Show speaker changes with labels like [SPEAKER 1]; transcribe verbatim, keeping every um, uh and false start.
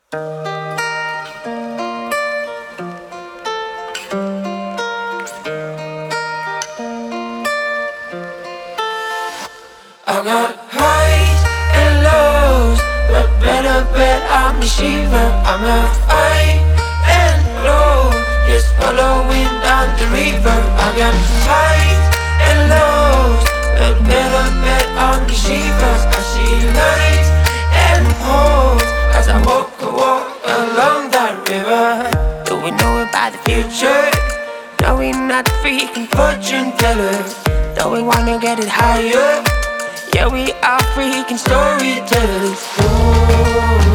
[SPEAKER 1] I got highs and lows, but better bet I'm the Shiva. I'm a high and low, just following down the river. I got highs and lows, but better bet I'm the Shiva. I see lights and holes as I walk a walk along that river. Do we know about the future? No, we not freaking fortune tellers. Don't we wanna get it higher? Yeah, we are freaking storytellers. Ooh.